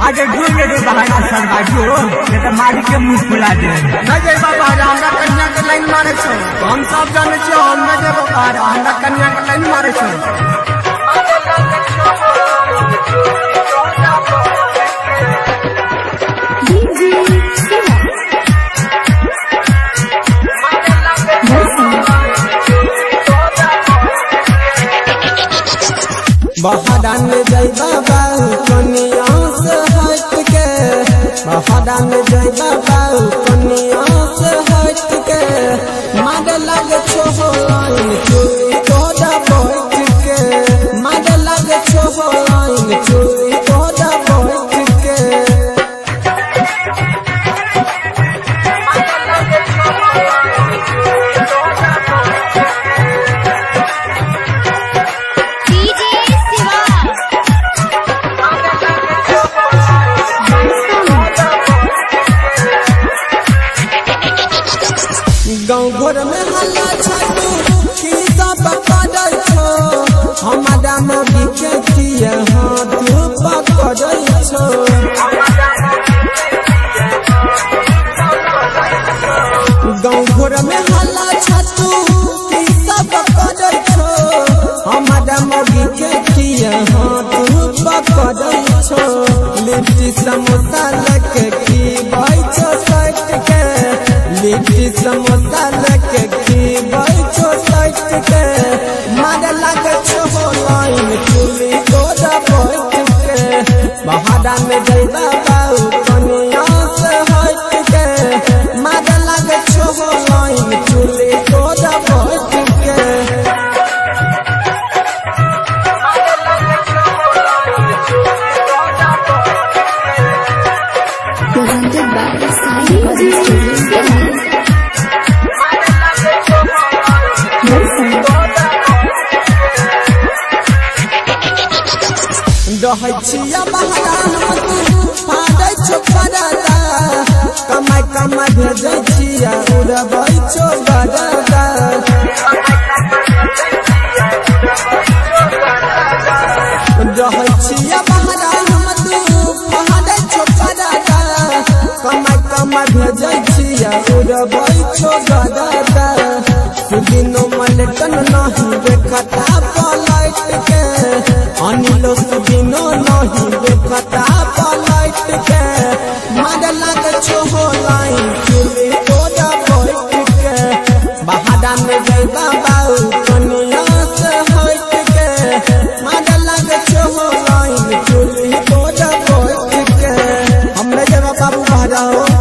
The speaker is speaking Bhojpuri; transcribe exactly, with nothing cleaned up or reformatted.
अरे ढूंढ दे बहाना सर बाजू ये तो मारी के मुंह फुला दे नहीं जे बाबा हमरा कन्या के लाइन मारे छो हम सब जाने छो हम नहीं जे बाबा हमरा कन्या के लाइन मारे छो बहादान में जय बाबा कन्या से हट के बहादान में जय बाबा कन्या से हट के मारे लगे छो लाइन चोरी तोड़ा बैठ के मारे लगे छो लाइन चोरी तोड़ा बैठ के गाँव घर में हल्ला छाटू की सब पकड़ छो हमारा मोदी के किया हाथ पकड़ छो गाँव घर में हल्ला छाटू की सब पकड़ छो हमारा मोदी के किया हाथ पकड़ छो लिट्टी समोसा लेके की बैठो सट के लिट्टी समोसा लेके की बैठो सट के मारे लगे छो लाइन चूली तोड़ा बैठ के बहादान में जय बाबा कन्या से हट के मारे लगे छो लाइन चूली तोड़ा बैठ के presented by the Sai Recording Studios. रहै छिया बहादान में फाड़ै छो परादा कमाई कमाई भेजै छिया उड़बै छो गरादा रहै छिया बहादान में फाड़ै छो परादा कमाई कमाई भेजै छिया उड़बै छो गरादा सुदिनो मलटन नहीं देखता पलट के अनिलो सुदिनो नहीं देखता पलट के मारे लगे छो लाइन चूली तोड़ा बैठ के बहादान में जय बाबा कन्या से हट के मारे लगे छो लाइन चूली तोड़ा बैठ के हमरे जगह बाबू बहादा